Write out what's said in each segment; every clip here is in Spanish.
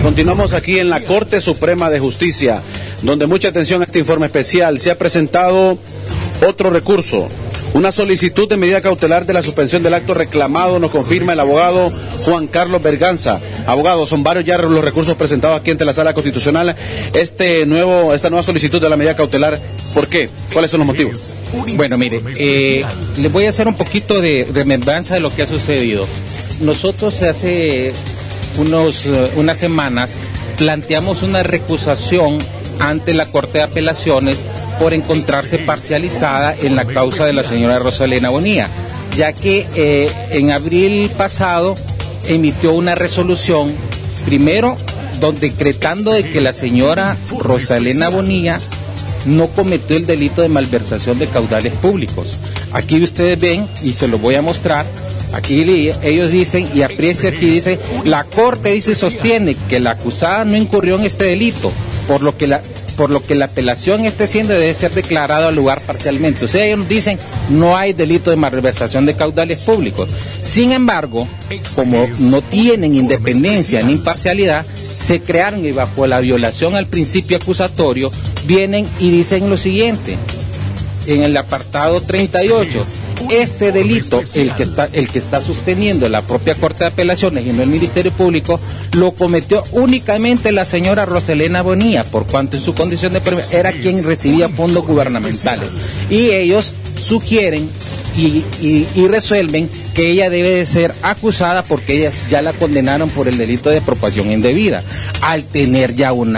Continuamos aquí en la Corte Suprema de Justicia, donde mucha atención a este informe especial. Se ha presentado otro recurso, una solicitud de medida cautelar de la suspensión del acto reclamado, nos confirma el abogado Juan Carlos Berganza. Abogado, son varios ya los recursos presentados aquí ante la Sala Constitucional. Esta nueva solicitud de la medida cautelar, ¿por qué? ¿Cuáles son los motivos? Bueno, mire, les voy a hacer un poquito de remembranza de lo que ha sucedido. Nosotros hace unas semanas planteamos una recusación ante la Corte de Apelaciones por encontrarse parcializada en la causa de la señora Rosalena Bonilla, ya que en abril pasado emitió una resolución, primero decretando de que la señora Rosalena Bonilla no cometió el delito de malversación de caudales públicos. Aquí ustedes ven, y se lo voy a mostrar, aquí ellos dicen, y aprecia aquí, dice, la Corte dice y sostiene que la acusada no incurrió en este delito, por lo que la apelación esté siendo debe ser declarado al lugar parcialmente. O sea, ellos dicen no hay delito de malversación de caudales públicos. Sin embargo, como no tienen independencia ni imparcialidad, se crearon y bajo la violación al principio acusatorio vienen y dicen lo siguiente. En el apartado 38, este delito, el que está sosteniendo la propia Corte de Apelaciones y no el Ministerio Público, lo cometió únicamente la señora Rosalena Bonilla, por cuanto en su condición de era quien recibía fondos gubernamentales. Y ellos sugieren y resuelven que ella debe de ser acusada porque ellas ya la condenaron por el delito de apropiación indebida, al tener ya un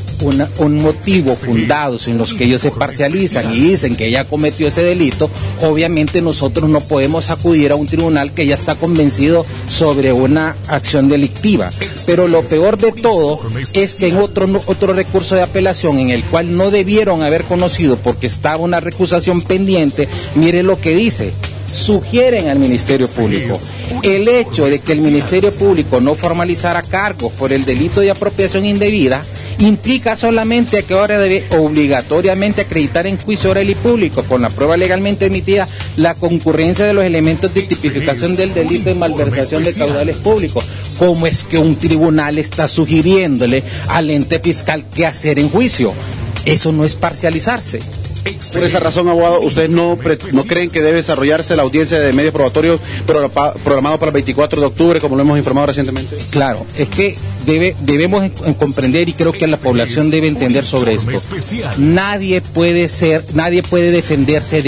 motivo fundado en los que ellos se parcializan y dicen que ella cometió ese delito. Obviamente nosotros no podemos acudir a un tribunal que ya está convencido sobre una acción delictiva. Pero lo peor de todo es que en otro recurso de apelación en el cual no debieron haber conocido porque estaba una recusación pendiente, mire lo que dice. Sugieren al Ministerio Público el hecho de que el Ministerio Público no formalizara cargos por el delito de apropiación indebida implica solamente que ahora debe obligatoriamente acreditar en juicio oral y público con la prueba legalmente emitida la concurrencia de los elementos de tipificación del delito de malversación de caudales públicos. ¿Cómo es que un tribunal está sugiriéndole al ente fiscal qué hacer en juicio? Eso no es parcializarse. Por esa razón, abogado, ¿ustedes no creen que debe desarrollarse la audiencia de medios probatorios programado para el 24 de octubre, como lo hemos informado recientemente? Claro, es que debemos comprender, y creo que la población debe entender sobre esto. Nadie puede defenderse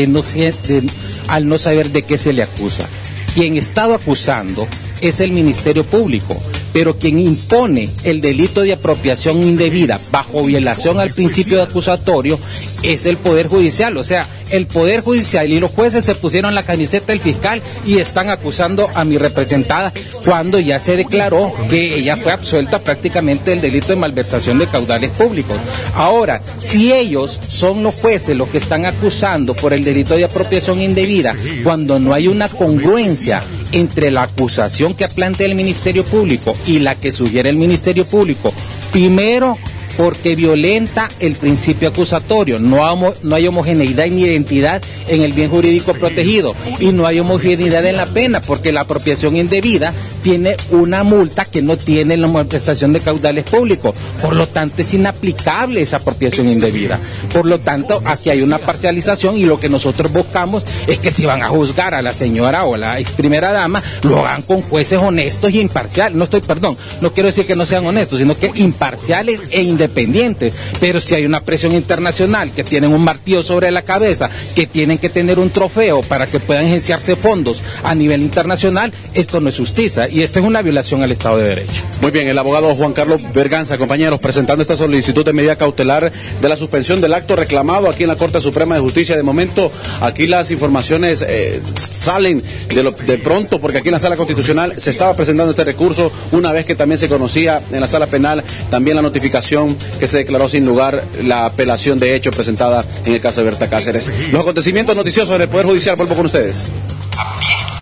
al no saber de qué se le acusa. Quien está acusando es el Ministerio Público, pero quien impone el delito de apropiación indebida bajo violación al principio de acusatorio es el Poder Judicial. O sea, el Poder Judicial y los jueces se pusieron la camiseta del fiscal y están acusando a mi representada cuando ya se declaró que ella fue absuelta prácticamente del delito de malversación de caudales públicos. Ahora, si ellos son los jueces los que están acusando por el delito de apropiación indebida, cuando no hay una congruencia entre la acusación que plantea el Ministerio Público y la que sugiere el Ministerio Público, primero porque violenta el principio acusatorio, no hay homogeneidad ni identidad en el bien jurídico protegido, y no hay homogeneidad en la pena, porque la apropiación indebida tiene una multa que no tiene la malversación de caudales públicos, por lo tanto es inaplicable esa apropiación indebida. Por lo tanto, aquí hay una parcialización, y lo que nosotros buscamos es que si van a juzgar a la señora o la ex primera dama, lo hagan con jueces honestos y imparciales. No quiero decir que no sean honestos, sino que imparciales e independientes. Pero si hay una presión internacional, que tienen un martillo sobre la cabeza, que tienen que tener un trofeo para que puedan agenciarse fondos a nivel internacional, esto no es justicia, y esto es una violación al Estado de Derecho. Muy bien, el abogado Juan Carlos Berganza, compañeros, presentando esta solicitud de medida cautelar de la suspensión del acto reclamado aquí en la Corte Suprema de Justicia. De momento, aquí las informaciones salen de pronto, porque aquí en la Sala Constitucional se estaba presentando este recurso, una vez que también se conocía en la Sala Penal también la notificación que se declaró sin lugar la apelación de hecho presentada en el caso de Berta Cáceres. Los acontecimientos noticiosos en el Poder Judicial, vuelvo con ustedes.